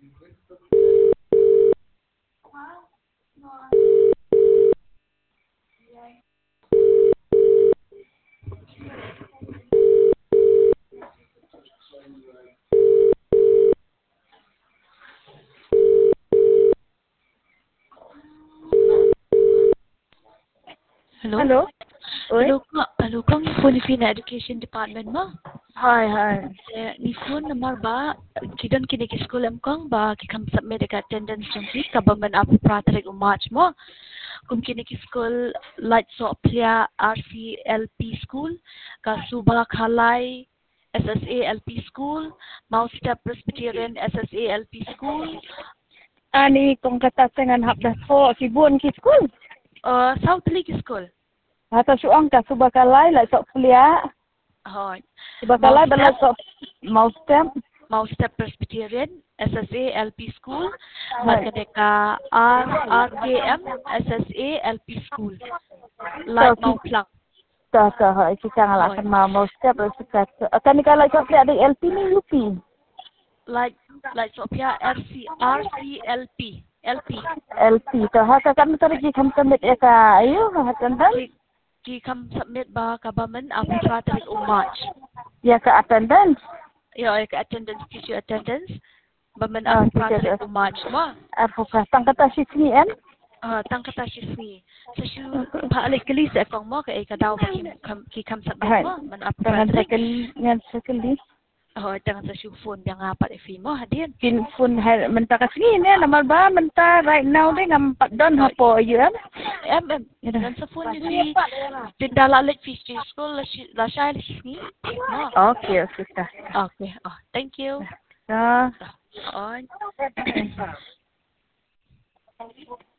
Hello? Hello? Oi? Hello, kang phone ni na Education Department mo? Hi, hi. Ni phone number ba, kidan kini ki school kang ba, kikam submit ka attendance yung ki, kabaman apo pratarik March mo. Kung kini ki school, light so aplia RCLP school, ka Suba Khalay, SSA LP school, Mount Step Presbyterian SSA LP school, Ani kung katasengan hapdas po, sibun ki school. South League school. Hata suang ka subakalay, la sok kuliah. Hoy. Subakalay, bala sok mau step. Mount Step Presbyterian, SSA LP School, Hai. Markadeka RKM, SSA LP School. Light So, Mount Plank. kita hai, kita ngalakan mau step, suka. Akan ni kalau sok ada LP ni UP. Light Sophia RCLP. LP. LP. So, hata kan tadi kita submit ka, ayo, hatan dan. Ki kam submit ba kabaman apo tratarik March. Ya ka attendance. Ya, ka attendance, teacher attendance. Baman apo tratarik March mo. Advokat, tangkata si CN. Tangkata sisni. Sa shu paalik kali sa akong mo kay kadaw ba ki kam submit mo man apo Jangan tratarik. sekali. Jangan sa shu phone yang apat ifi mo hadin. Pin phone hai menta kasini ni namal ba menta right now deh ngampat don hapo yun. Dan sa phone ni tindala lit fish school la shy ni. Okay, sister. Okay. Thank you. Ya. On.